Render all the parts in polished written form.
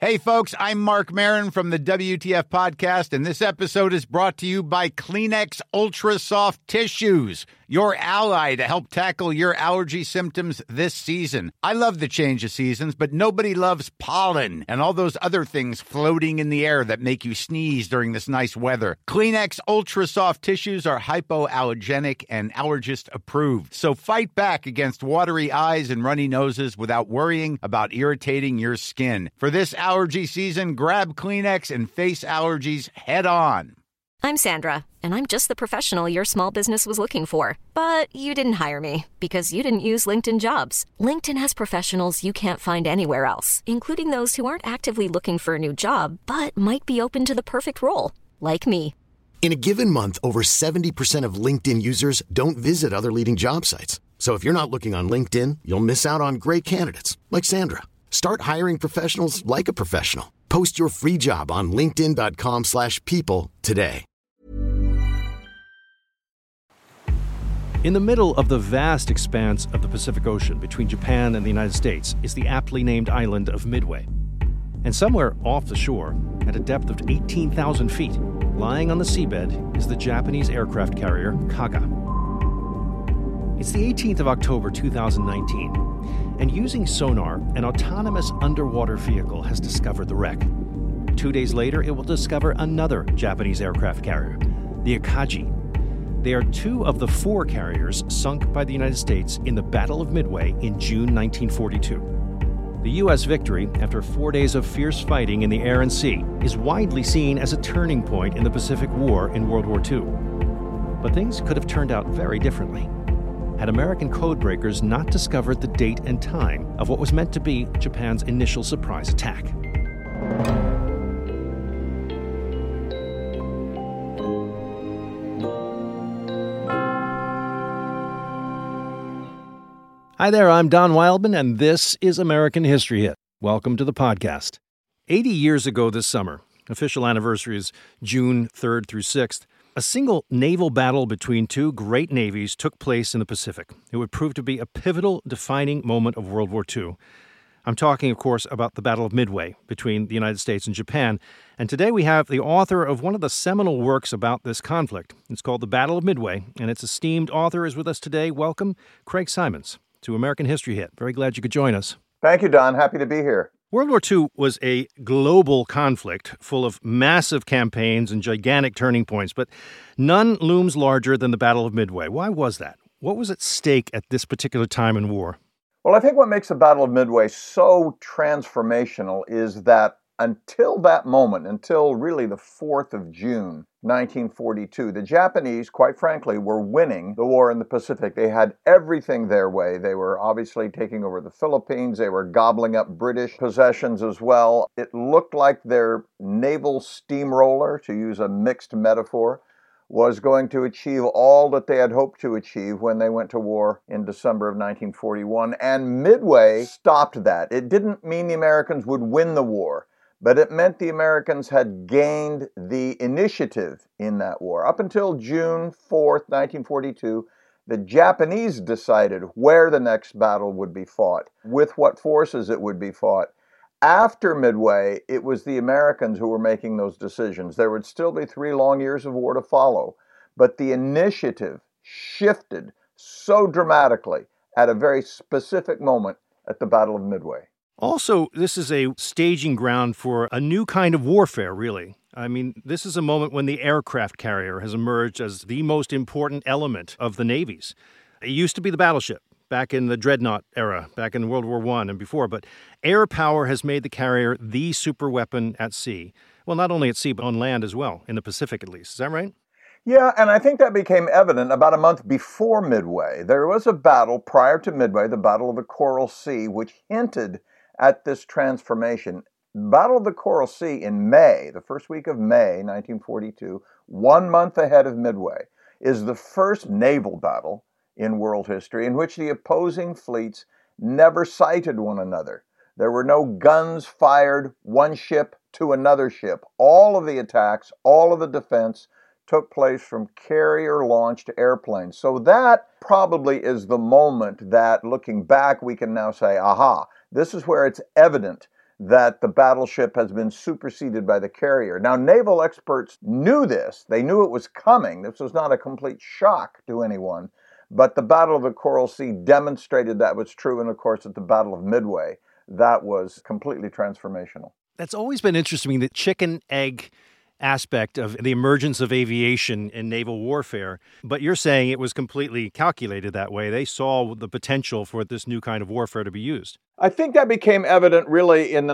Hey, folks, I'm Mark Maron from the WTF Podcast, and this episode is brought to you by Kleenex Ultra Soft Tissues, your ally to help tackle your allergy symptoms this season. I love the change of seasons, but nobody loves pollen and all those other things floating in the air that make you sneeze during this nice weather. Kleenex Ultra Soft Tissues are hypoallergenic and allergist approved, so fight back against watery eyes and runny noses without worrying about irritating your skin. For this allergy season, grab Kleenex and face allergies head on. I'm Sandra, and I'm just the professional your small business was looking for. But you didn't hire me because you didn't use LinkedIn Jobs. LinkedIn has professionals you can't find anywhere else, including those who aren't actively looking for a new job, but might be open to the perfect role, like me. In a given month, over 70% of LinkedIn users don't visit other leading job sites. So if you're not looking on LinkedIn, you'll miss out on great candidates like Sandra. Start hiring professionals like a professional. Post your free job on linkedin.com/people today. In the middle of the vast expanse of the Pacific Ocean between Japan and the United States is the aptly named island of Midway. And somewhere off the shore, at a depth of 18,000 feet, lying on the seabed is the Japanese aircraft carrier Kaga. It's the 18th of October 2019, and using sonar, an autonomous underwater vehicle has discovered the wreck. 2 days later, it will discover another Japanese aircraft carrier, the Akagi. They are two of the four carriers sunk by the United States in the Battle of Midway in June 1942. The U.S. victory, after 4 days of fierce fighting in the air and sea, is widely seen as a turning point in the Pacific War in World War II. But things could have turned out very differently had American codebreakers not discovered the date and time of what was meant to be Japan's initial surprise attack. Hi there, I'm Don Wildman, and this is American History Hit. Welcome to the podcast. 80 years ago this summer, official anniversary is June 3rd through 6th, a single naval battle between two great navies took place in the Pacific. It would prove to be a pivotal, defining moment of World War II. I'm talking, of course, about the Battle of Midway between the United States and Japan. And today we have the author of one of the seminal works about this conflict. It's called The Battle of Midway, and its esteemed author is with us today. Welcome, Craig Simons, to American History Hit. Very glad you could join us. Thank you, Don. Happy to be here. World War II was a global conflict full of massive campaigns and gigantic turning points, but none looms larger than the Battle of Midway. Why was that? What was at stake at this particular time in war? Well, I think what makes the Battle of Midway so transformational is that until that moment, until really the 4th of June, 1942, the Japanese, quite frankly, were winning the war in the Pacific. They had everything their way. They were obviously taking over the Philippines. They were gobbling up British possessions as well. It looked like their naval steamroller, to use a mixed metaphor, was going to achieve all that they had hoped to achieve when they went to war in December of 1941. And Midway stopped that. It didn't mean the Americans would win the war, but it meant the Americans had gained the initiative in that war. Up until June 4th, 1942, the Japanese decided where the next battle would be fought, with what forces it would be fought. After Midway, it was the Americans who were making those decisions. There would still be 3 long years of war to follow, but the initiative shifted so dramatically at a very specific moment at the Battle of Midway. Also, this is a staging ground for a new kind of warfare, really. I mean, this is a moment when the aircraft carrier has emerged as the most important element of the navies. It used to be the battleship back in the dreadnought era, back in World War I and before, but air power has made the carrier the superweapon at sea. Well, not only at sea, but on land as well, in the Pacific at least. Is that right? Yeah, and I think that became evident about a month before Midway. There was a battle prior to Midway, the Battle of the Coral Sea, which hinted at this transformation. Battle of the Coral Sea in May, the first week of May, 1942, 1 month ahead of Midway, is the first naval battle in world history in which the opposing fleets never sighted one another. There were no guns fired one ship to another ship. All of the attacks, all of the defense took place from carrier-launched airplanes. So that probably is the moment that, looking back, we can now say, aha, this is where it's evident that the battleship has been superseded by the carrier. Now, naval experts knew this. They knew it was coming. This was not a complete shock to anyone. But the Battle of the Coral Sea demonstrated that was true. And of course, at the Battle of Midway, that was completely transformational. That's always been interesting, the chicken-egg aspect of the emergence of aviation in naval warfare. But you're saying it was completely calculated that way. They saw the potential for this new kind of warfare to be used. I think that became evident really in the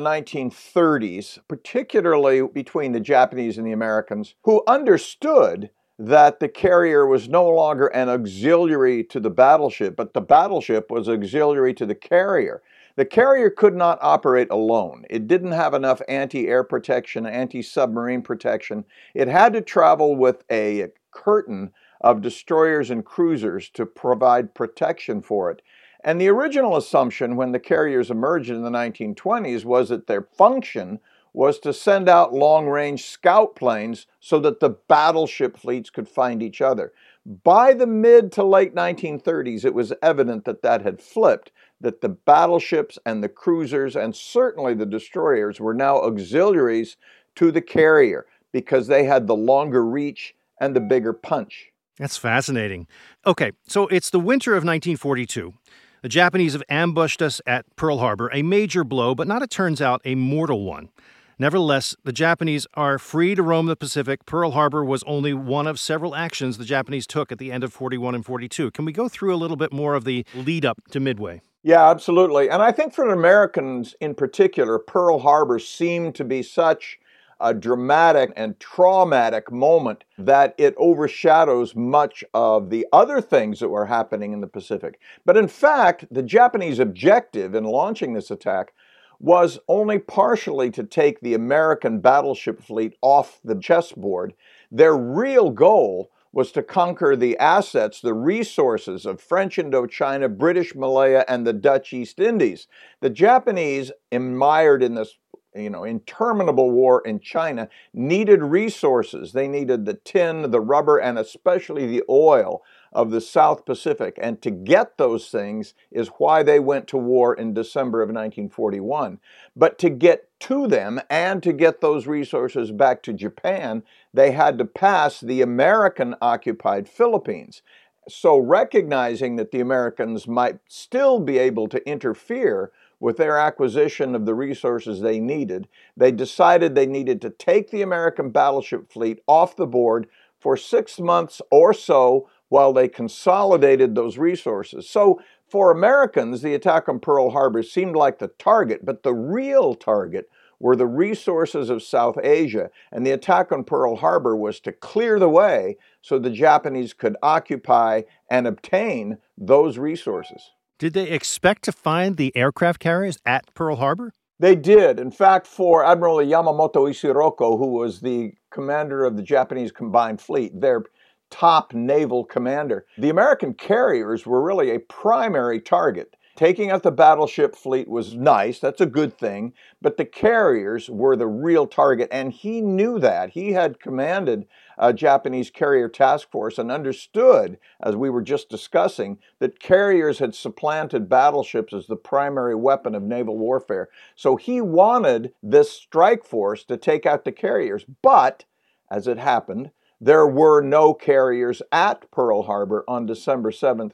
1930s, particularly between the Japanese and the Americans, who understood that the carrier was no longer an auxiliary to the battleship, but the battleship was auxiliary to the carrier. The carrier could not operate alone. It didn't have enough anti-air protection, anti-submarine protection. It had to travel with a curtain of destroyers and cruisers to provide protection for it. And the original assumption when the carriers emerged in the 1920s was that their function was to send out long-range scout planes so that the battleship fleets could find each other. By the mid to late 1930s, it was evident that that had flipped, that the battleships and the cruisers and certainly the destroyers were now auxiliaries to the carrier because they had the longer reach and the bigger punch. That's fascinating. Okay, so it's the winter of 1942. The Japanese have ambushed us at Pearl Harbor, a major blow, but not, it turns out, a mortal one. Nevertheless, the Japanese are free to roam the Pacific. Pearl Harbor was only one of several actions the Japanese took at the end of 41 and 42. Can we go through a little bit more of the lead up to Midway? Yeah, absolutely. And I think for Americans in particular, Pearl Harbor seemed to be such a dramatic and traumatic moment that it overshadows much of the other things that were happening in the Pacific. But in fact, the Japanese objective in launching this attack was only partially to take the American battleship fleet off the chessboard. Their real goal was to conquer the assets, the resources of French Indochina, British Malaya, and the Dutch East Indies. The Japanese, mired in this interminable war in China, needed resources. They needed the tin, the rubber, and especially the oil of the South Pacific. And to get those things is why they went to war in December of 1941. But to get to them and to get those resources back to Japan, they had to pass the American-occupied Philippines. So recognizing that the Americans might still be able to interfere with their acquisition of the resources they needed, they decided they needed to take the American battleship fleet off the board for 6 months or so while they consolidated those resources. So for Americans, the attack on Pearl Harbor seemed like the target, but the real target were the resources of South Asia, and the attack on Pearl Harbor was to clear the way so the Japanese could occupy and obtain those resources. Did they expect to find the aircraft carriers at Pearl Harbor? They did. In fact, for Admiral Yamamoto Isiroko, who was the commander of the Japanese Combined Fleet, their top naval commander, the American carriers were really a primary target. Taking out the battleship fleet was nice, that's a good thing, but the carriers were the real target, and he knew that. He had commanded a Japanese carrier task force and understood, as we were just discussing, that carriers had supplanted battleships as the primary weapon of naval warfare. So he wanted this strike force to take out the carriers, but, as it happened, there were no carriers at Pearl Harbor on December 7th,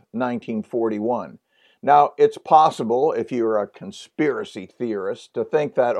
1941. Now, it's possible, if you're a conspiracy theorist, to think that,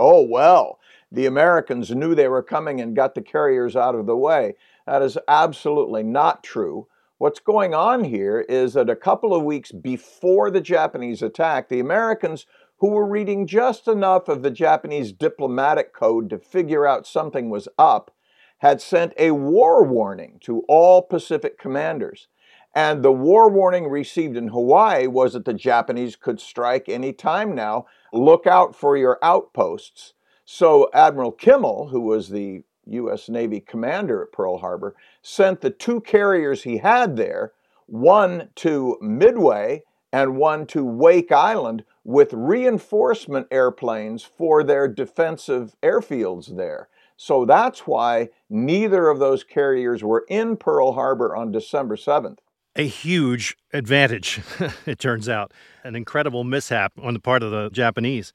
the Americans knew they were coming and got the carriers out of the way. That is absolutely not true. What's going on here is that a couple of weeks before the Japanese attack, the Americans, who were reading just enough of the Japanese diplomatic code to figure out something was up, had sent a war warning to all Pacific commanders. And the war warning received in Hawaii was that the Japanese could strike any time now. Look out for your outposts. So Admiral Kimmel, who was the U.S. Navy commander at Pearl Harbor, sent the two carriers he had there, one to Midway and one to Wake Island, with reinforcement airplanes for their defensive airfields there. So that's why neither of those carriers were in Pearl Harbor on December 7th. A huge advantage, it turns out. An incredible mishap on the part of the Japanese.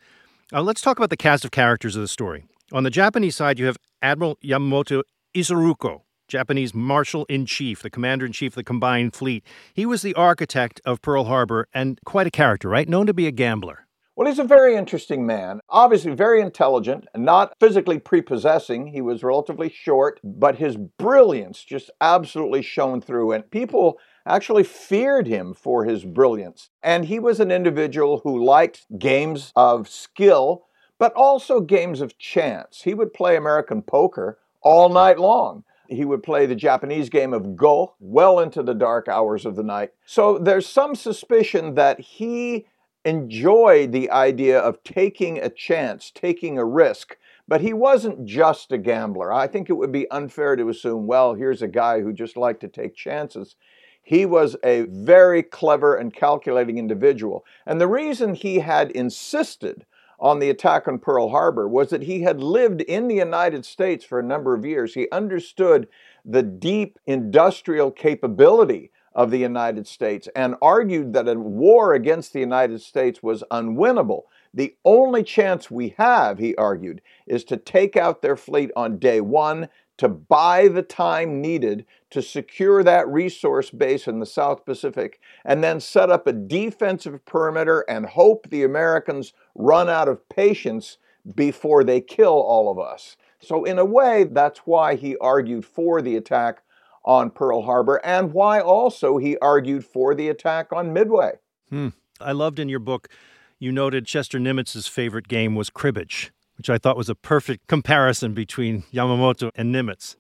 Let's talk about the cast of characters of the story. On the Japanese side, you have Admiral Yamamoto Isoroku, Japanese Marshal-in-Chief, the Commander-in-Chief of the Combined Fleet. He was the architect of Pearl Harbor and quite a character, right? Known to be a gambler. Well, he's a very interesting man, obviously very intelligent, not physically prepossessing. He was relatively short, but his brilliance just absolutely shone through, and people actually feared him for his brilliance. And he was an individual who liked games of skill, but also games of chance. He would play American poker all night long. He would play the Japanese game of Go well into the dark hours of the night. So there's some suspicion that he enjoyed the idea of taking a chance, taking a risk, but he wasn't just a gambler. I think it would be unfair to assume, well, here's a guy who just liked to take chances. He was a very clever and calculating individual. And the reason he had insisted on the attack on Pearl Harbor was that he had lived in the United States for a number of years. He understood the deep industrial capability of the United States and argued that a war against the United States was unwinnable. The only chance we have, he argued, is to take out their fleet on day one, to buy the time needed to secure that resource base in the South Pacific, and then set up a defensive perimeter and hope the Americans run out of patience before they kill all of us. So in a way, that's why he argued for the attack on Pearl Harbor, and why also he argued for the attack on Midway. I loved in your book, you noted Chester Nimitz's favorite game was cribbage, which I thought was a perfect comparison between Yamamoto and Nimitz.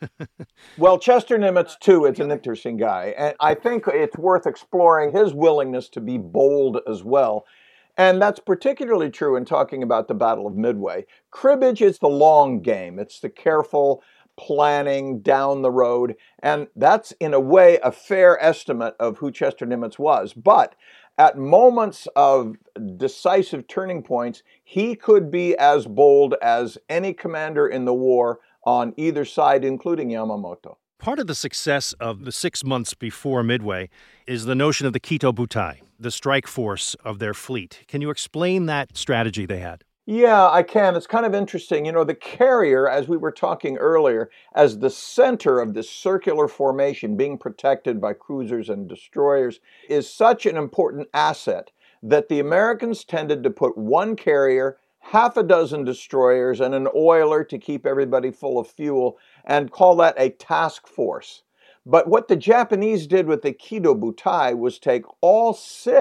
Well, Chester Nimitz, too, is an interesting guy, and I think it's worth exploring his willingness to be bold as well. And that's particularly true in talking about the Battle of Midway. Cribbage is the long game. It's the careful planning down the road, and that's in a way a fair estimate of who Chester Nimitz was. But at moments of decisive turning points, he could be as bold as any commander in the war on either side, including Yamamoto. Part of the success of the 6 months before Midway is the notion of the Kito Butai, the strike force of their fleet. Can you explain that strategy they had? Yeah, I can. It's kind of interesting. You know, the carrier, as we were talking earlier, as the center of this circular formation being protected by cruisers and destroyers, is such an important asset that the Americans tended to put one carrier, half a dozen destroyers, and an oiler to keep everybody full of fuel, and call that a task force. But what the Japanese did with the Kito Butai was take all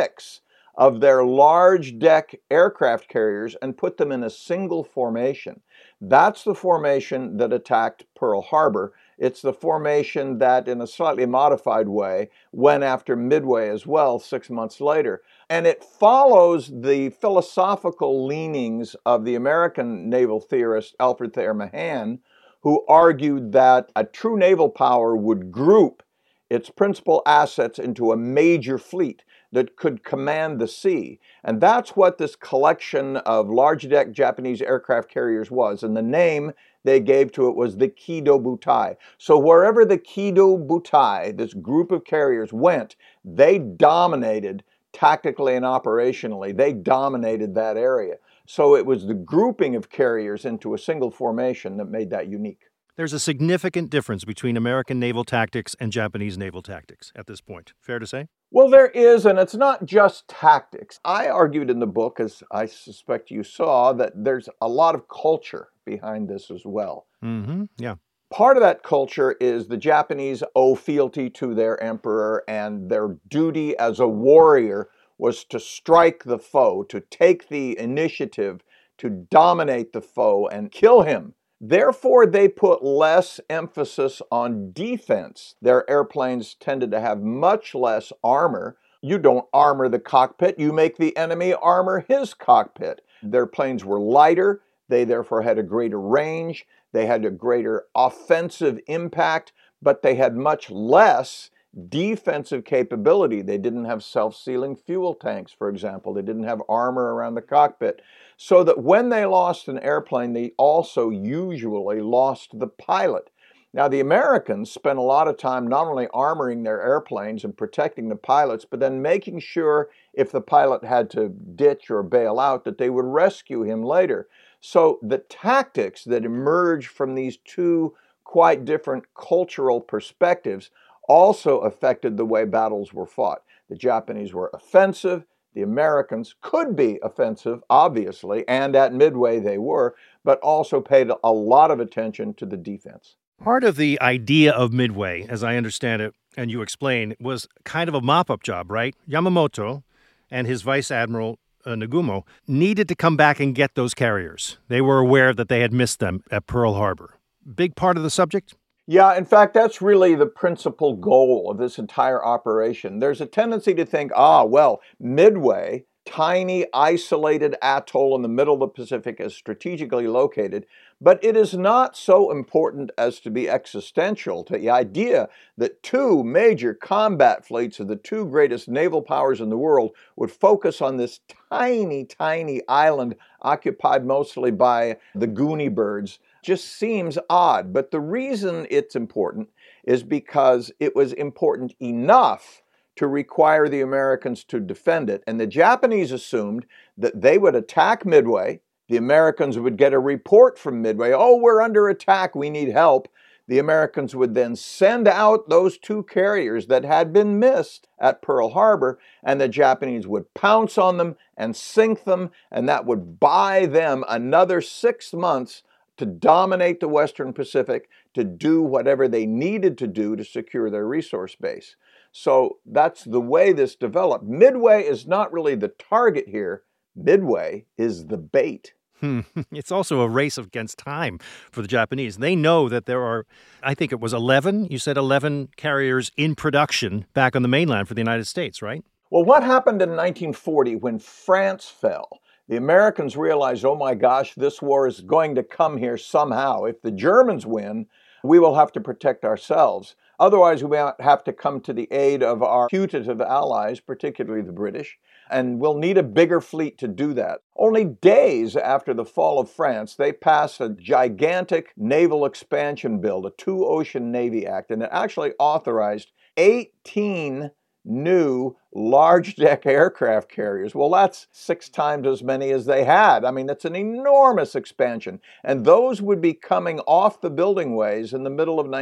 6 of their large deck aircraft carriers and put them in a single formation. That's the formation that attacked Pearl Harbor. It's the formation that, in a slightly modified way, went after Midway as well 6 months later. And it follows the philosophical leanings of the American naval theorist Alfred Thayer Mahan, who argued that a true naval power would group its principal assets into a major fleet that could command the sea. And that's what this collection of large deck Japanese aircraft carriers was. And the name they gave to it was the Kito Butai. So wherever the Kito Butai, this group of carriers, went, they dominated tactically and operationally. They dominated that area. So it was the grouping of carriers into a single formation that made that unique. There's a significant difference between American naval tactics and Japanese naval tactics at this point. Fair to say? Well, there is, and it's not just tactics. I argued in the book, as I suspect you saw, that there's a lot of culture behind this as well. Yeah. Part of that culture is the Japanese owe fealty to their emperor, and their duty as a warrior was to strike the foe, to take the initiative, to dominate the foe and kill him. Therefore, they put less emphasis on defense. Their airplanes tended to have much less armor. You don't armor the cockpit, you make the enemy armor his cockpit. Their planes were lighter, they therefore had a greater range, they had a greater offensive impact, but they had much less defensive capability. They didn't have self-sealing fuel tanks, for example. They didn't have armor around the cockpit. So that when they lost an airplane, they also usually lost the pilot. Now, the Americans spent a lot of time not only armoring their airplanes and protecting the pilots, but then making sure if the pilot had to ditch or bail out, that they would rescue him later. So the tactics that emerged from these two quite different cultural perspectives also affected the way battles were fought. The Japanese were offensive. The Americans could be offensive, obviously, and at Midway they were, but also paid a lot of attention to the defense. Part of the idea of Midway, as I understand it, and you explain, was kind of a mop-up job, right? Yamamoto and his Vice Admiral Nagumo needed to come back and get those carriers. They were aware that they had missed them at Pearl Harbor. Big part of the subject? Yeah, in fact, that's really the principal goal of this entire operation. There's a tendency to think, Midway, tiny, isolated atoll in the middle of the Pacific, is strategically located, but it is not so important as to be existential to the idea that two major combat fleets of the two greatest naval powers in the world would focus on this tiny, tiny island occupied mostly by the Goonie birds. Just seems odd. But the reason it's important is because it was important enough to require the Americans to defend it. And the Japanese assumed that they would attack Midway. The Americans would get a report from Midway, we're under attack, we need help. The Americans would then send out those two carriers that had been missed at Pearl Harbor, and the Japanese would pounce on them and sink them, and that would buy them another 6 months to dominate the Western Pacific, to do whatever they needed to do to secure their resource base. So that's the way this developed. Midway is not really the target here. Midway is the bait. It's also a race against time for the Japanese. They know that there are, I think it was 11, you said 11 carriers in production back on the mainland for the United States, right? Well, what happened in 1940 when France fell? The Americans realized, oh my gosh, this war is going to come here somehow. If the Germans win, we will have to protect ourselves. Otherwise, we might have to come to the aid of our putative allies, particularly the British, and we'll need a bigger fleet to do that. Only days after the fall of France, they passed a gigantic naval expansion bill, the Two-Ocean Navy Act, and it actually authorized 18 new large-deck aircraft carriers. Well, that's 6 times as many as they had. I mean, it's an enormous expansion. And those would be coming off the building ways in the middle of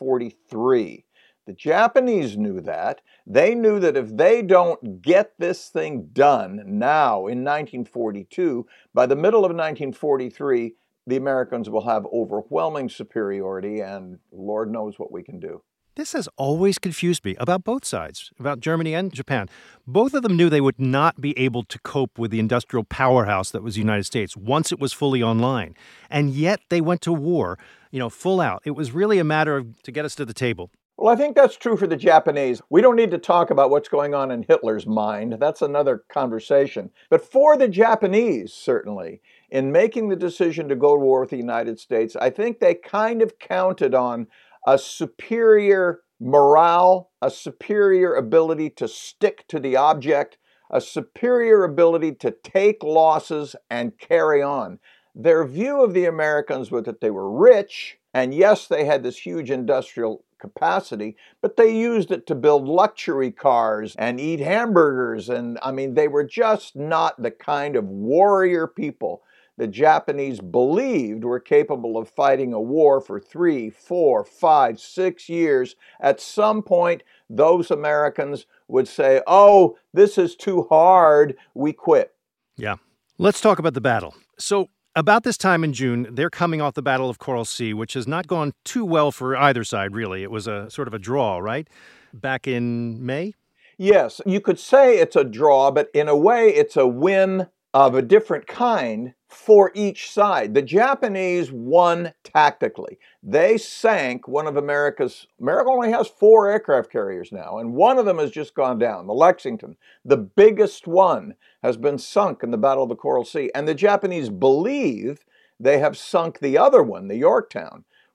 1943. The Japanese knew that. They knew that if they don't get this thing done now in 1942, by the middle of 1943, the Americans will have overwhelming superiority, and Lord knows what we can do. This has always confused me about both sides, about Germany and Japan. Both of them knew they would not be able to cope with the industrial powerhouse that was the United States once it was fully online. And yet they went to war, full out. It was really a matter of to get us to the table. Well, I think that's true for the Japanese. We don't need to talk about what's going on in Hitler's mind. That's another conversation. But for the Japanese, certainly, in making the decision to go to war with the United States, I think they kind of counted on a superior morale, a superior ability to stick to the object, a superior ability to take losses and carry on. Their view of the Americans was that they were rich, and yes, they had this huge industrial capacity, but they used it to build luxury cars and eat hamburgers, and they were just not the kind of warrior people the Japanese believed were capable of fighting a war for 3, 4, 5, 6 years. At some point, those Americans would say, this is too hard, we quit. Yeah. Let's talk about the battle. So about this time in June, they're coming off the Battle of Coral Sea, which has not gone too well for either side, really. It was a sort of a draw, right? Back in May? Yes, you could say it's a draw, but in a way, it's a win of a different kind for each side. The Japanese won tactically. They sank one of America only has 4 aircraft carriers now, and one of them has just gone down, the Lexington. The biggest one has been sunk in the Battle of the Coral Sea, and the Japanese believe they have sunk the other one, the Yorktown.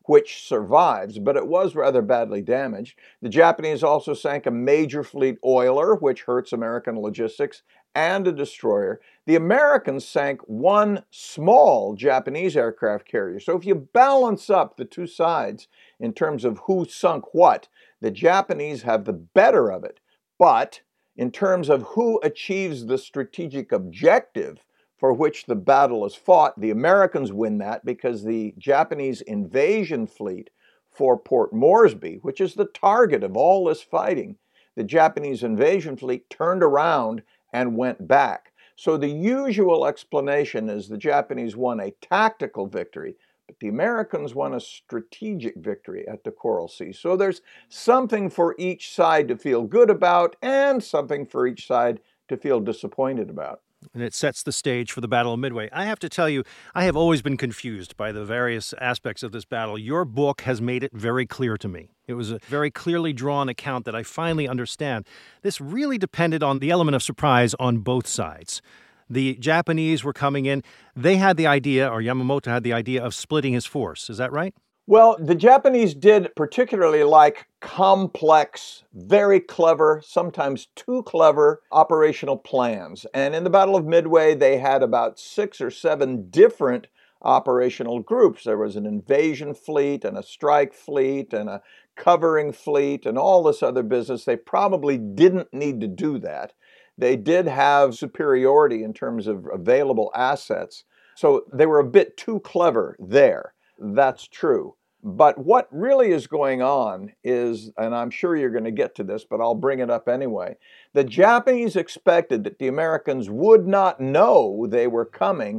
which survives, but it was rather badly damaged. The Japanese also sank a major fleet oiler, which hurts American logistics, and a destroyer. The Americans sank one small Japanese aircraft carrier. So if you balance up the two sides in terms of who sunk what, the Japanese have the better of it. But in terms of who achieves the strategic objective for which the battle is fought, the Americans win that because the Japanese invasion fleet for Port Moresby, which is the target of all this fighting, the Japanese invasion fleet turned around and went back. So the usual explanation is the Japanese won a tactical victory, but the Americans won a strategic victory at the Coral Sea. So there's something for each side to feel good about and something for each side to feel disappointed about. And it sets the stage for the Battle of Midway. I have to tell you, I have always been confused by the various aspects of this battle. Your book has made it very clear to me. It was a very clearly drawn account that I finally understand. This really depended on the element of surprise on both sides. The Japanese were coming in. They had the idea, or Yamamoto had the idea, of splitting his force. Is that right? Well, the Japanese did particularly like complex, very clever, sometimes too clever operational plans. And in the Battle of Midway, they had about 6 or 7 different operational groups. There was an invasion fleet and a strike fleet and a covering fleet and all this other business. They probably didn't need to do that. They did have superiority in terms of available assets. So they were a bit too clever there. That's true. But what really is going on is, and I'm sure you're going to get to this, but I'll bring it up anyway, the Japanese expected that the Americans would not know they were coming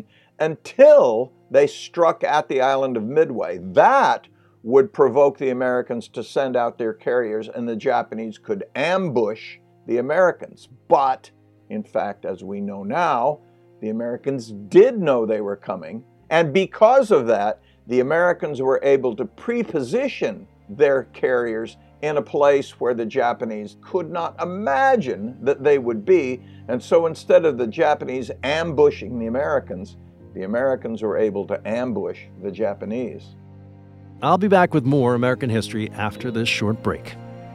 until they struck at the island of Midway. That would provoke the Americans to send out their carriers, and the Japanese could ambush the Americans. But, in fact, as we know now, the Americans did know they were coming, and because of that, the Americans were able to pre-position their carriers in a place where the Japanese could not imagine that they would be. And so instead of the Japanese ambushing the Americans were able to ambush the Japanese. I'll be back with more American history after this short break.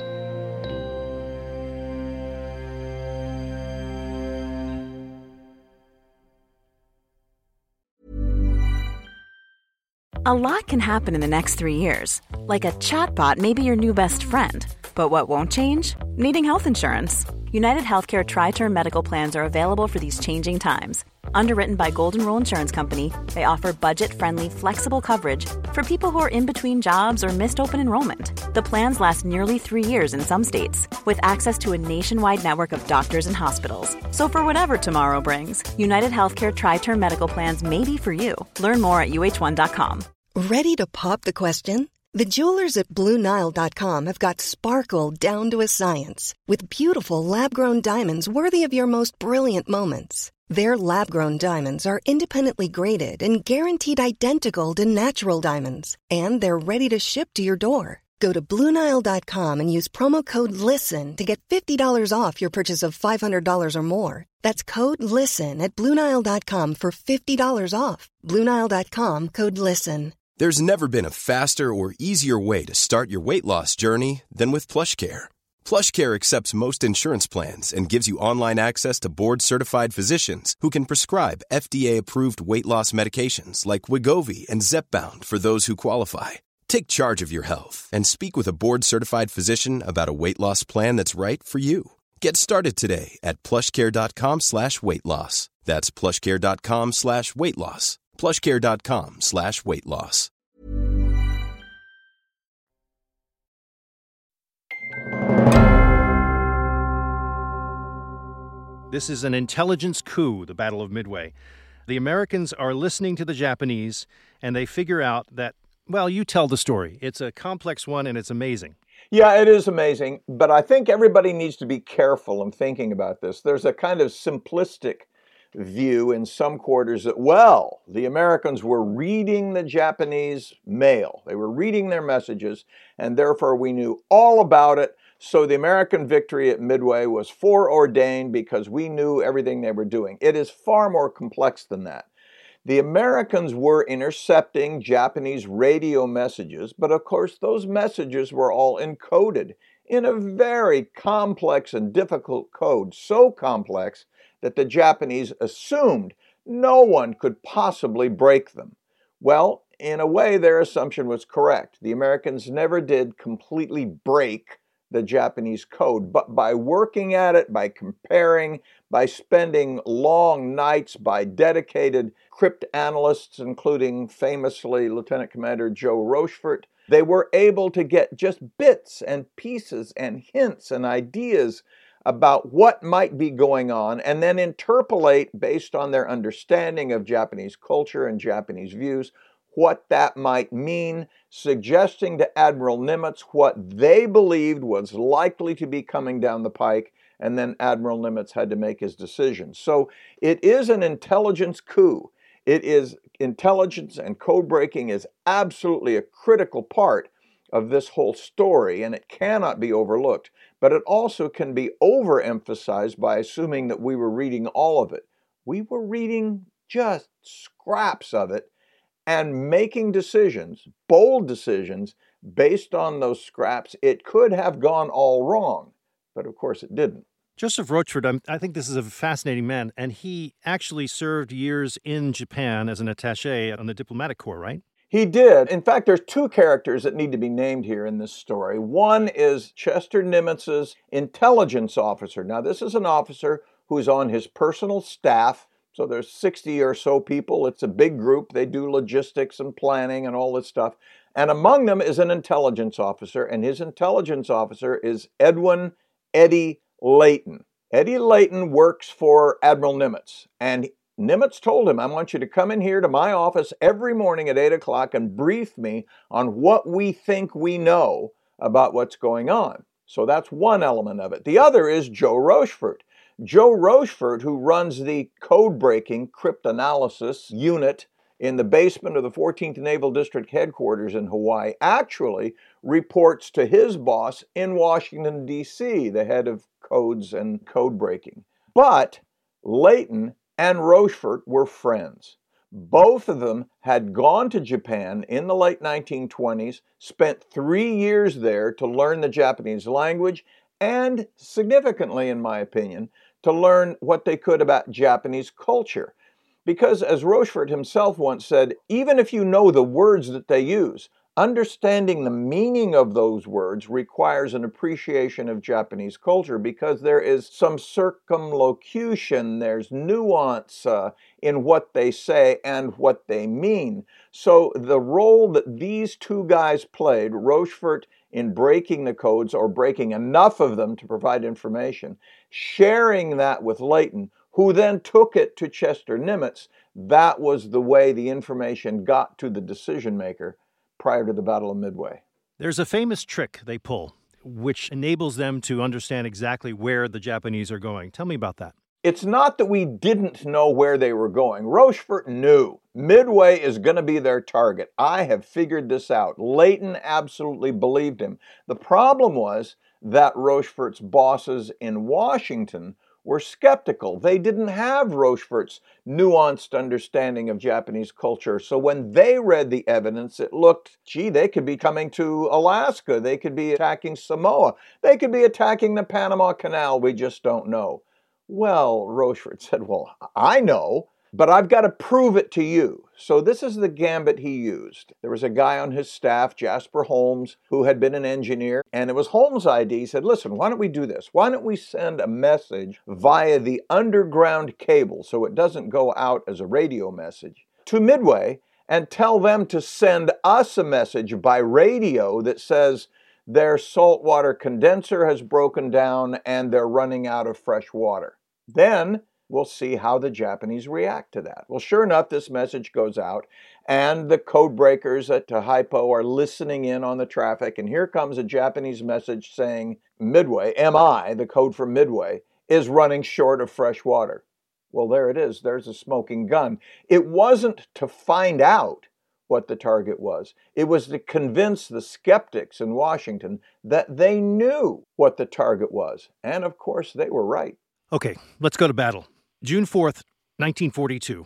A lot can happen in the next 3 years. Like a chatbot may be your new best friend. But what won't change? Needing health insurance. United Healthcare Tri-Term Medical Plans are available for these changing times. Underwritten by Golden Rule Insurance Company, they offer budget-friendly, flexible coverage for people who are in between jobs or missed open enrollment. The plans last nearly 3 years in some states, with access to a nationwide network of doctors and hospitals. So for whatever tomorrow brings, United Healthcare Tri-Term Medical Plans may be for you. Learn more at uh1.com. Ready to pop the question? The jewelers at BlueNile.com have got sparkle down to a science with beautiful lab-grown diamonds worthy of your most brilliant moments. Their lab-grown diamonds are independently graded and guaranteed identical to natural diamonds, and they're ready to ship to your door. Go to BlueNile.com and use promo code LISTEN to get $50 off your purchase of $500 or more. That's code LISTEN at BlueNile.com for $50 off. BlueNile.com, code LISTEN. There's never been a faster or easier way to start your weight loss journey than with PlushCare. PlushCare accepts most insurance plans and gives you online access to board-certified physicians who can prescribe FDA-approved weight loss medications like Wegovy and Zepbound for those who qualify. Take charge of your health and speak with a board-certified physician about a weight loss plan that's right for you. Get started today at plushcare.com/weight loss. That's plushcare.com/weight loss. plushcare.com/weight loss. This is an intelligence coup, the Battle of Midway. The Americans are listening to the Japanese, and they figure out that, well, you tell the story. It's a complex one, and it's amazing. Yeah, it is amazing, but I think everybody needs to be careful in thinking about this. There's a kind of simplistic view in some quarters that, well, the Americans were reading the Japanese mail. They were reading their messages, and therefore we knew all about it. So the American victory at Midway was foreordained because we knew everything they were doing. It is far more complex than that. The Americans were intercepting Japanese radio messages, but of course those messages were all encoded in a very complex and difficult code, so complex that the Japanese assumed no one could possibly break them. Well, in a way, their assumption was correct. The Americans never did completely break the Japanese code, but by working at it, by comparing, by spending long nights by dedicated cryptanalysts, including famously Lieutenant Commander Joe Rochefort, they were able to get just bits and pieces and hints and ideas about what might be going on, and then interpolate based on their understanding of Japanese culture and Japanese views what that might mean, suggesting to Admiral Nimitz what they believed was likely to be coming down the pike, and then Admiral Nimitz had to make his decision. So it is an intelligence coup. It is intelligence, and code breaking is absolutely a critical part of this whole story, and it cannot be overlooked. But it also can be overemphasized by assuming that we were reading all of it. We were reading just scraps of it and making decisions, bold decisions, based on those scraps. It could have gone all wrong, but of course it didn't. Joseph Rochefort, I think this is a fascinating man, and he actually served years in Japan as an attaché on the diplomatic corps, right? He did. In fact, there's two characters that need to be named here in this story. One is Chester Nimitz's intelligence officer. Now, this is an officer who's on his personal staff. So there's 60 or so people. It's a big group. They do logistics and planning and all this stuff. And among them is an intelligence officer, and his intelligence officer is Eddie Layton. Eddie Layton works for Admiral Nimitz, and Nimitz told him, I want you to come in here to my office every morning at 8 o'clock and brief me on what we think we know about what's going on. So that's one element of it. The other is Joe Rochefort. Joe Rochefort, who runs the code-breaking cryptanalysis unit in the basement of the 14th Naval District headquarters in Hawaii, actually reports to his boss in Washington, D.C., the head of codes and code-breaking. But Layton and Rochefort were friends. Both of them had gone to Japan in the late 1920s, spent 3 years there to learn the Japanese language, and significantly, in my opinion, to learn what they could about Japanese culture. Because, as Rochefort himself once said, even if you know the words that they use, understanding the meaning of those words requires an appreciation of Japanese culture, because there is some circumlocution, there's nuance in what they say and what they mean. So the role that these two guys played, Rochefort in breaking the codes or breaking enough of them to provide information, sharing that with Layton, who then took it to Chester Nimitz, that was the way the information got to the decision maker prior to the Battle of Midway. There's a famous trick they pull, which enables them to understand exactly where the Japanese are going. Tell me about that. It's not that we didn't know where they were going. Rochefort knew. Midway is going to be their target. I have figured this out. Layton absolutely believed him. The problem was that Rochefort's bosses in Washington were skeptical. They didn't have Rochefort's nuanced understanding of Japanese culture. So when they read the evidence, it looked, gee, they could be coming to Alaska. They could be attacking Samoa. They could be attacking the Panama Canal. We just don't know. Well, Rochefort said, well, I know, but I've got to prove it to you. So this is the gambit he used. There was a guy on his staff, Jasper Holmes, who had been an engineer, and it was Holmes' idea. He said, listen, why don't we do this? Why don't we send a message via the underground cable so it doesn't go out as a radio message to Midway and tell them to send us a message by radio that says their saltwater condenser has broken down and they're running out of fresh water. Then we'll see how the Japanese react to that. Well, sure enough, this message goes out, and the code breakers at Taipo are listening in on the traffic, and here comes a Japanese message saying Midway, MI, the code for Midway, is running short of fresh water. Well, there it is. There's a smoking gun. It wasn't to find out what the target was. It was to convince the skeptics in Washington that they knew what the target was. And of course, they were right. Okay, let's go to battle. June 4th, 1942.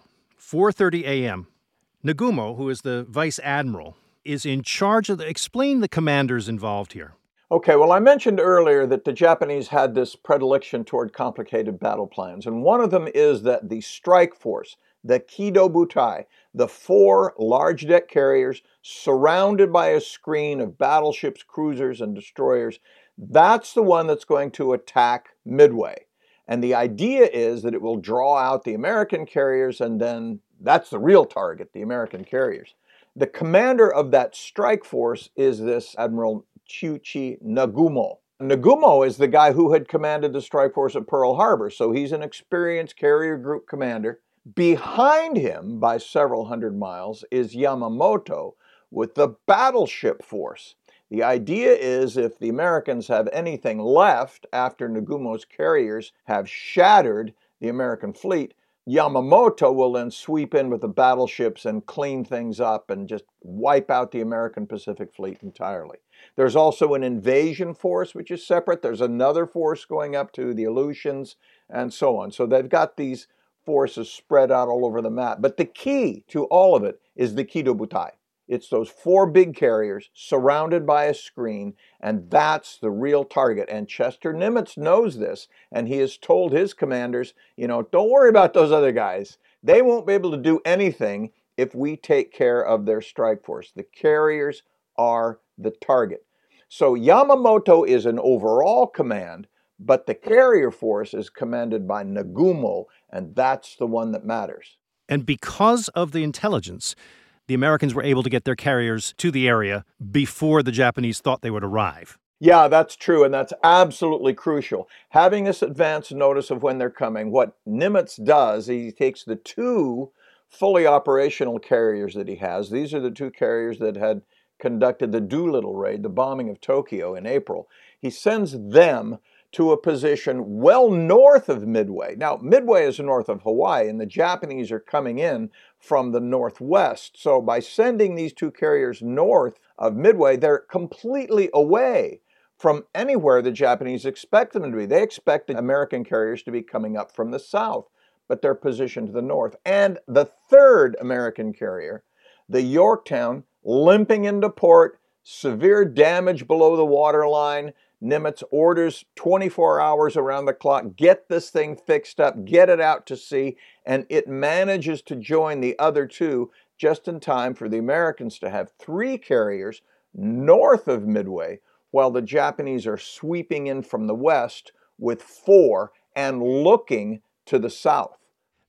4:30 a.m. Nagumo, who is the vice admiral, is in charge of explain the commanders involved here. Okay, well, I mentioned earlier that the Japanese had this predilection toward complicated battle plans, and one of them is that the strike force, the Kido Butai, the 4 large deck carriers surrounded by a screen of battleships, cruisers, and destroyers, that's the one that's going to attack Midway. And the idea is that it will draw out the American carriers, and then that's the real target, the American carriers. The commander of that strike force is this Admiral Chuichi Nagumo. Nagumo is the guy who had commanded the strike force at Pearl Harbor, so he's an experienced carrier group commander. Behind him, by several hundred miles, is Yamamoto with the battleship force. The idea is if the Americans have anything left after Nagumo's carriers have shattered the American fleet, Yamamoto will then sweep in with the battleships and clean things up and just wipe out the American Pacific Fleet entirely. There's also an invasion force, which is separate. There's another force going up to the Aleutians and so on. So they've got these forces spread out all over the map. But the key to all of it is the Kido Butai. It's those 4 big carriers surrounded by a screen, and that's the real target. And Chester Nimitz knows this, and he has told his commanders, don't worry about those other guys. They won't be able to do anything if we take care of their strike force. The carriers are the target. So Yamamoto is an overall command, but the carrier force is commanded by Nagumo, and that's the one that matters. And because of the intelligence, the Americans were able to get their carriers to the area before the Japanese thought they would arrive. Yeah, that's true, and that's absolutely crucial. Having this advance notice of when they're coming, what Nimitz does, he takes the 2 fully operational carriers that he has. These are the 2 carriers that had conducted the Doolittle raid, the bombing of Tokyo in April. He sends them to a position well north of Midway. Now, Midway is north of Hawaii, and the Japanese are coming in from the northwest. So by sending these 2 carriers north of Midway, they're completely away from anywhere the Japanese expect them to be. They expect the American carriers to be coming up from the south, but they're positioned to the north. And the 3rd American carrier, the Yorktown, limping into port, severe damage below the waterline. Nimitz orders 24 hours around the clock, get this thing fixed up, get it out to sea, and it manages to join the other 2 just in time for the Americans to have 3 carriers north of Midway, while the Japanese are sweeping in from the west with 4 and looking to the south.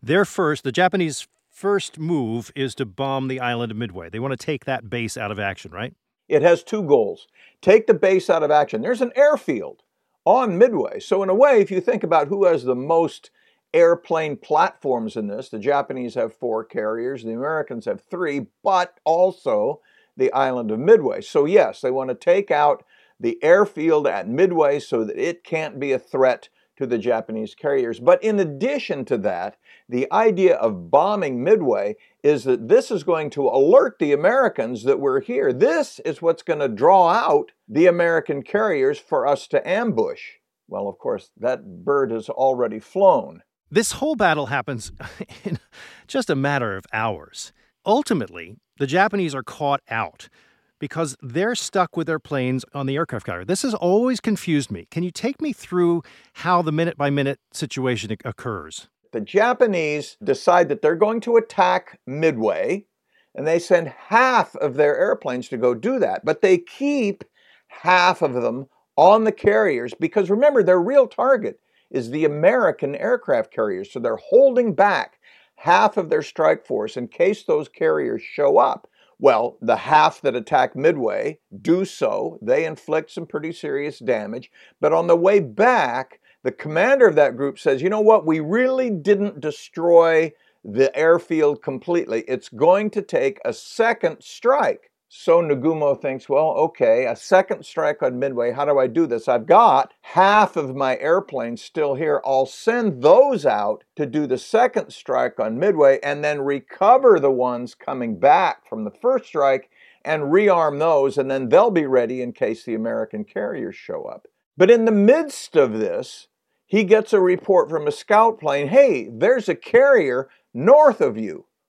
The Japanese first move is to bomb the island of Midway. They want to take that base out of action, right? It has 2 goals. Take the base out of action. There's an airfield on Midway. So in a way, if you think about who has the most airplane platforms in this, the Japanese have 4 carriers, the Americans have 3, but also the island of Midway. So yes, they want to take out the airfield at Midway so that it can't be a threat to the Japanese carriers. But in addition to that, the idea of bombing Midway is that this is going to alert the Americans that we're here. This is what's going to draw out the American carriers for us to ambush. Well, of course, that bird has already flown. This whole battle happens in just a matter of hours. Ultimately, the Japanese are caught out because they're stuck with their planes on the aircraft carrier. This has always confused me. Can you take me through how the minute-by-minute situation occurs? The Japanese decide that they're going to attack Midway, and they send half of their airplanes to go do that. But they keep half of them on the carriers because, remember, their real target is the American aircraft carriers. So they're holding back half of their strike force in case those carriers show up. Well, the half that attack Midway do so. They inflict some pretty serious damage. But on the way back, the commander of that group says, you know what, we really didn't destroy the airfield completely. It's going to take a second strike. So Nagumo thinks, well, okay, a second strike on Midway. How do I do this? I've got half of my airplanes still here. I'll send those out to do the second strike on Midway and then recover the ones coming back from the first strike and rearm those, and then they'll be ready in case the American carriers show up. But in the midst of this, he gets a report from a scout plane, hey, there's a carrier north of you.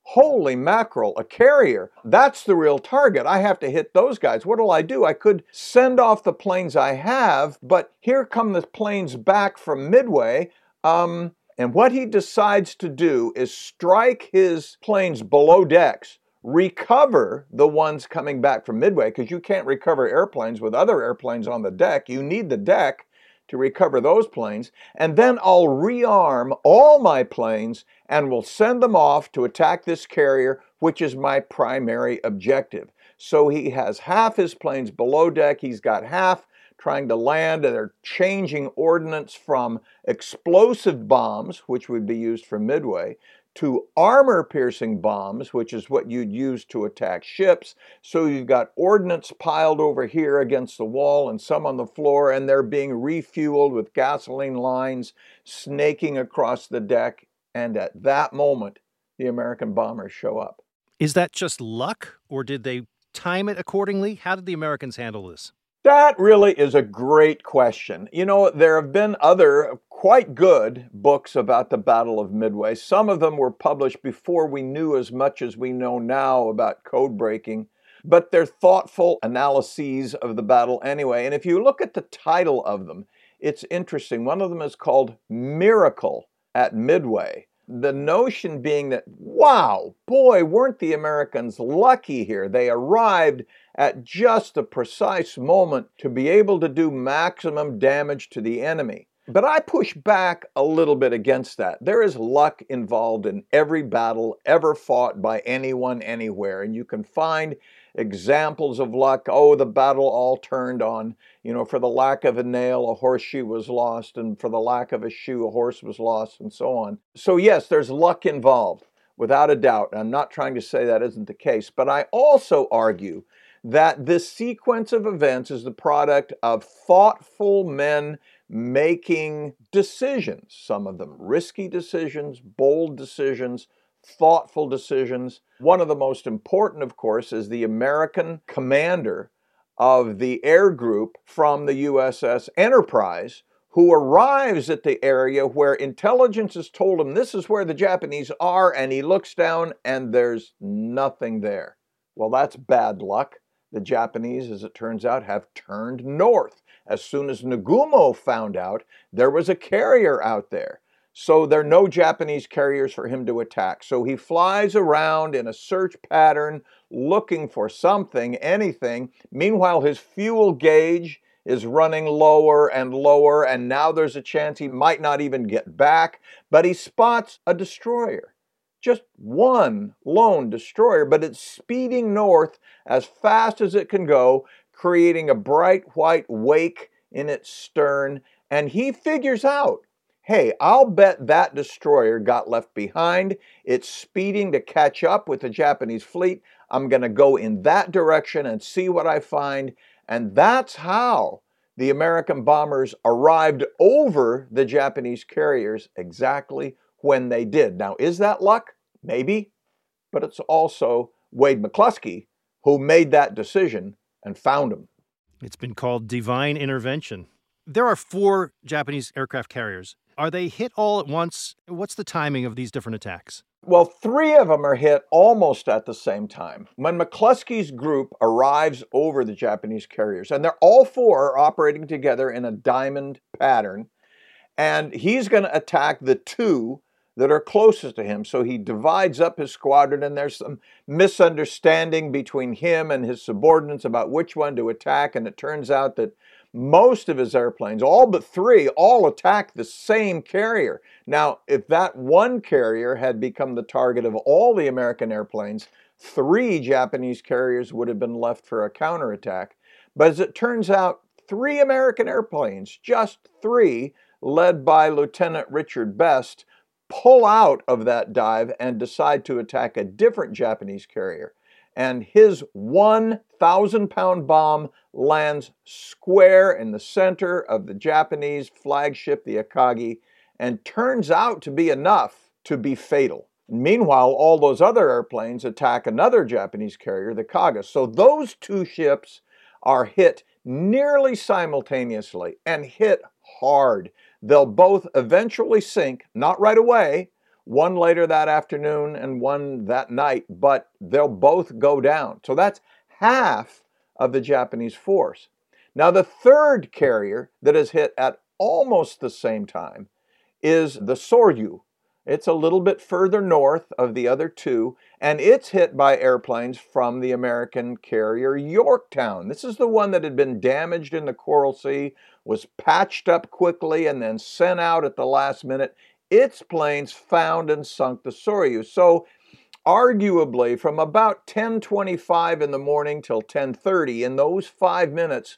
Holy mackerel, a carrier. That's the real target. I have to hit those guys. What'll I do? I could send off the planes I have, but here come the planes back from Midway. And what he decides to do is strike his planes below decks, recover the ones coming back from Midway, because you can't recover airplanes with other airplanes on the deck. You need the deck to recover those planes, and then I'll rearm all my planes and will send them off to attack this carrier, which is my primary objective. So he has half his planes below deck, he's got half trying to land, and they're changing ordnance from explosive bombs, which would be used for Midway, to armor-piercing bombs, which is what you'd use to attack ships. So you've got ordnance piled over here against the wall and some on the floor, and they're being refueled with gasoline lines snaking across the deck. And at that moment, the American bombers show up. Is that just luck, or did they time it accordingly? How did the Americans handle this? That really is a great question. You know, there have been other quite good books about the Battle of Midway. Some of them were published before we knew as much as we know now about code breaking, but they're thoughtful analyses of the battle anyway. And if you look at the title of them, it's interesting. One of them is called Miracle at Midway. The notion being that, wow, boy, weren't the Americans lucky here. They arrived at just the precise moment to be able to do maximum damage to the enemy. But I push back a little bit against that. There is luck involved in every battle ever fought by anyone, anywhere. And you can find examples of luck. Oh, the battle all turned on, for the lack of a nail, a horseshoe was lost, and for the lack of a shoe, a horse was lost, and so on. So yes, there's luck involved, without a doubt. I'm not trying to say that isn't the case, but I also argue that this sequence of events is the product of thoughtful men making decisions, some of them risky decisions, bold decisions, thoughtful decisions. One of the most important, of course, is the American commander of the air group from the USS Enterprise, who arrives at the area where intelligence has told him this is where the Japanese are, and he looks down and there's nothing there. Well, that's bad luck. The Japanese, as it turns out, have turned north. As soon as Nagumo found out, there was a carrier out there. So there are no Japanese carriers for him to attack. So he flies around in a search pattern, looking for something, anything. Meanwhile, his fuel gauge is running lower and lower, and now there's a chance he might not even get back. But he spots a destroyer. Just one lone destroyer, but it's speeding north as fast as it can go, creating a bright white wake in its stern. And he figures out, hey, I'll bet that destroyer got left behind. It's speeding to catch up with the Japanese fleet. I'm going to go in that direction and see what I find. And that's how the American bombers arrived over the Japanese carriers exactly when they did. Now, is that luck? Maybe, but it's also Wade McCluskey who made that decision and found them. It's been called divine intervention. There are 4 Japanese aircraft carriers. Are they hit all at once? What's the timing of these different attacks? Well, 3 of them are hit almost at the same time. When McCluskey's group arrives over the Japanese carriers, and they're all 4 are operating together in a diamond pattern, and he's going to attack the 2 that are closest to him. So he divides up his squadron, and there's some misunderstanding between him and his subordinates about which one to attack, and it turns out that most of his airplanes, all but 3, all attack the same carrier. Now, if that one carrier had become the target of all the American airplanes, 3 Japanese carriers would have been left for a counterattack. But as it turns out, 3 American airplanes, just 3, led by Lieutenant Richard Best, pull out of that dive and decide to attack a different Japanese carrier. And his 1,000-pound bomb lands square in the center of the Japanese flagship, the Akagi, and turns out to be enough to be fatal. Meanwhile, all those other airplanes attack another Japanese carrier, the Kaga. So those 2 ships are hit nearly simultaneously and hit hard. They'll both eventually sink, not right away. one later that afternoon and one that night, but they'll both go down. So that's half of the Japanese force. Now, the third carrier that is hit at almost the same time is the Soryu. It's a little bit further north of the other two, and it's hit by airplanes from the American carrier Yorktown. This is the one that had been damaged in the Coral Sea, was patched up quickly, and then sent out at the last minute. Its planes found and sunk the Soryu. So, arguably, from about 10:25 in the morning till 10:30, in those 5 minutes,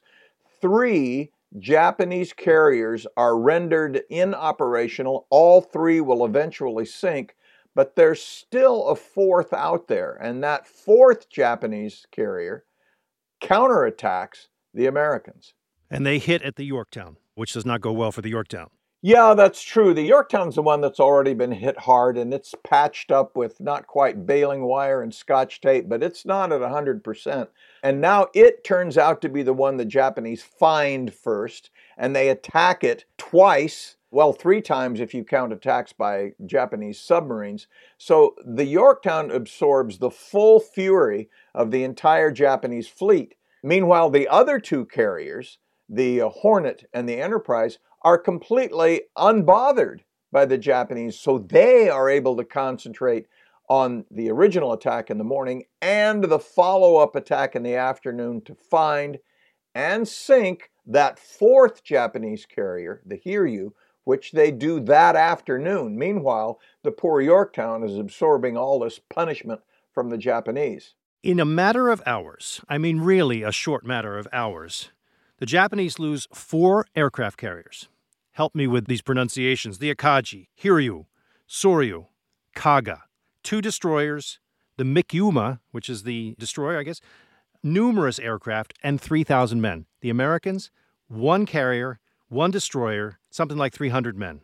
3 Japanese carriers are rendered inoperational. All 3 will eventually sink, but there's still a 4th out there, and that 4th Japanese carrier counterattacks the Americans. And they hit at the Yorktown, which does not go well for the Yorktown. Yeah, that's true. The Yorktown's the one that's already been hit hard, and it's patched up with not quite baling wire and Scotch tape, but it's not at 100%. And now it turns out to be the one the Japanese find first, and they attack it twice. Well, 3 times if you count attacks by Japanese submarines. So the Yorktown absorbs the full fury of the entire Japanese fleet. Meanwhile, the other 2 carriers, the Hornet and the Enterprise, are completely unbothered by the Japanese, so they are able to concentrate on the original attack in the morning and the follow-up attack in the afternoon to find and sink that 4th Japanese carrier, the Hiryu, which they do that afternoon. Meanwhile, the poor Yorktown is absorbing all this punishment from the Japanese. In a matter of hours, I mean really a short matter of hours, the Japanese lose 4 aircraft carriers. Help me with these pronunciations. The Akagi, Hiryu, Soryu, Kaga, 2 destroyers, the Mikyuma, which is the destroyer, I guess, numerous aircraft, and 3,000 men. The Americans, 1 carrier, 1 destroyer, something like 300 men,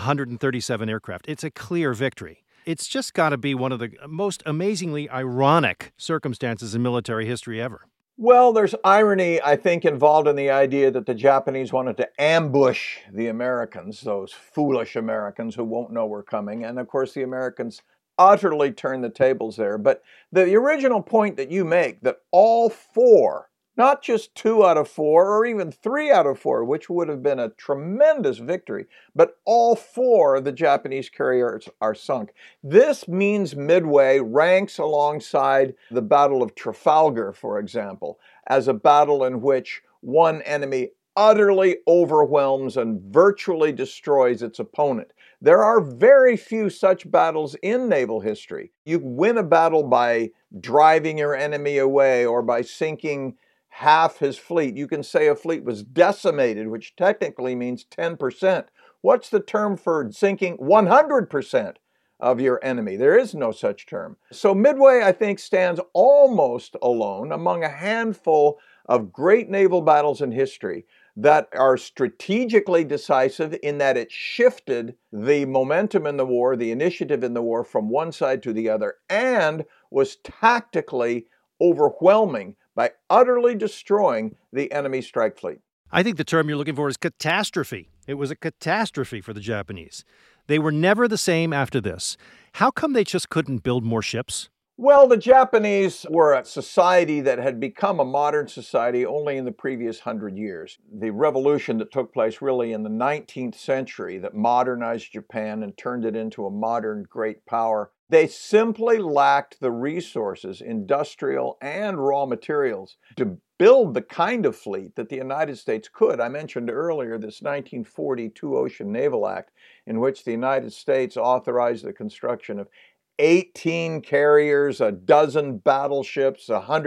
137 aircraft. It's a clear victory. It's just got to be one of the most amazingly ironic circumstances in military history ever. Well, there's irony, I think, involved in the idea that the Japanese wanted to ambush the Americans, those foolish Americans who won't know we're coming. And of course, the Americans utterly turned the tables there. But the original point that you make, that all 4, not just 2 out of 4 or even 3 out of 4, which would have been a tremendous victory, but all 4 of the Japanese carriers are sunk. This means Midway ranks alongside the Battle of Trafalgar, for example, as a battle in which one enemy utterly overwhelms and virtually destroys its opponent. There are very few such battles in naval history. You win a battle by driving your enemy away or by sinking half his fleet. You can say a fleet was decimated, which technically means 10%. What's the term for sinking 100% of your enemy? There is no such term. So Midway, I think, stands almost alone among a handful of great naval battles in history that are strategically decisive in that it shifted the momentum in the war, the initiative in the war from one side to the other, and was tactically overwhelming by utterly destroying the enemy strike fleet. I think the term you're looking for is catastrophe. It was a catastrophe for the Japanese. They were never the same after this. How come they just couldn't build more ships? Well, the Japanese were a society that had become a modern society only in the previous 100 years. The revolution that took place really in the 19th century that modernized Japan and turned it into a modern great power, they simply lacked the resources, industrial and raw materials, to build the kind of fleet that the United States could. I mentioned earlier this 1940 Two-Ocean Naval Act, in which the United States authorized the construction of 18 carriers, a dozen battleships,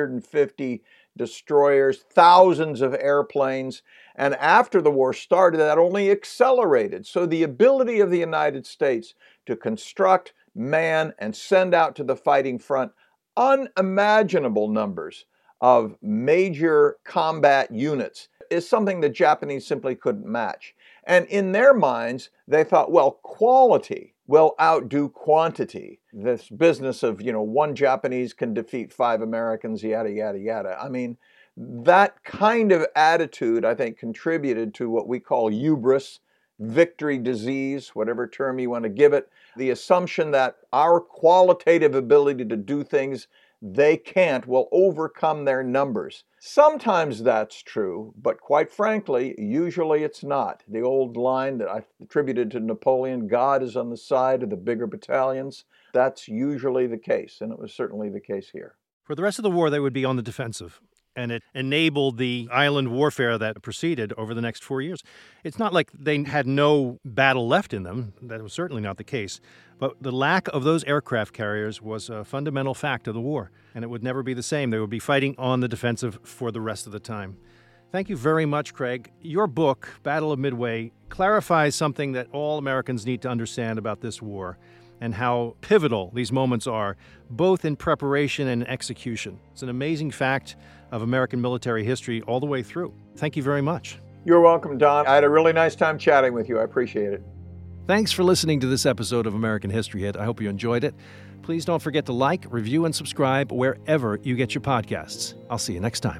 150 destroyers, thousands of airplanes. And after the war started, that only accelerated. So the ability of the United States to construct, man, and send out to the fighting front unimaginable numbers of major combat units is something the Japanese simply couldn't match. And in their minds, they thought, well, quality will outdo quantity. This business of, one Japanese can defeat 5 Americans, yada, yada, yada. I mean, that kind of attitude, I think, contributed to what we call hubris, victory disease, whatever term you want to give it, the assumption that our qualitative ability to do things they can't will overcome their numbers. Sometimes that's true, but quite frankly, usually it's not. The old line that I attributed to Napoleon, God is on the side of the bigger battalions, that's usually the case, and it was certainly the case here. For the rest of the war, they would be on the defensive, and it enabled the island warfare that proceeded over the next 4 years. It's not like they had no battle left in them. That was certainly not the case. But the lack of those aircraft carriers was a fundamental fact of the war, and it would never be the same. They would be fighting on the defensive for the rest of the time. Thank you very much, Craig. Your book, Battle of Midway, clarifies something that all Americans need to understand about this war and how pivotal these moments are, both in preparation and execution. It's an amazing fact of American military history all the way through. Thank you very much. You're welcome, Don. I had a really nice time chatting with you. I appreciate it. Thanks for listening to this episode of American History Hit. I hope you enjoyed it. Please don't forget to like, review, and subscribe wherever you get your podcasts. I'll see you next time.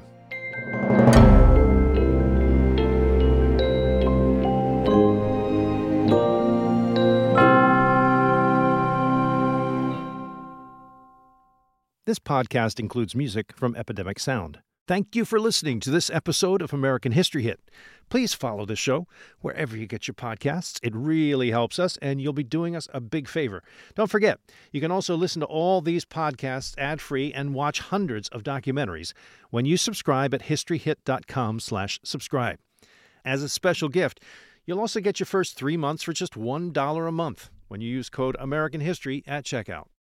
This podcast includes music from Epidemic Sound. Thank you for listening to this episode of American History Hit. Please follow the show wherever you get your podcasts. It really helps us, and you'll be doing us a big favor. Don't forget, you can also listen to all these podcasts ad-free and watch hundreds of documentaries when you subscribe at historyhit.com/subscribe. As a special gift, you'll also get your first 3 months for just $1 a month when you use code American History at checkout.